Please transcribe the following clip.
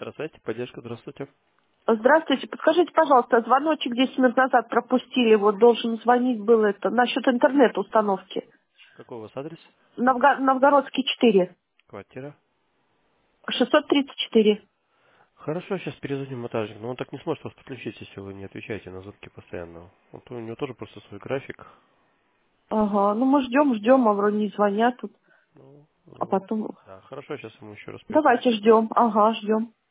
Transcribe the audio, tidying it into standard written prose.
Здравствуйте, поддержка, здравствуйте. Здравствуйте, подскажите, пожалуйста, звоночек 10 минут назад пропустили, вот должен звонить был это, насчет интернет-установки. Какой у вас адрес? Новгородский 4, Квартира. 634. Хорошо, сейчас перезвоним монтажник, но он так не сможет вас подключить, если вы не отвечаете на звонки постоянно. Вот у него тоже просто свой график. Ага, ну мы ждем, а вроде не звонят тут, Ну, а потом... да, хорошо, сейчас ему еще раз перезвоню. Давайте ждем, ага, ждем.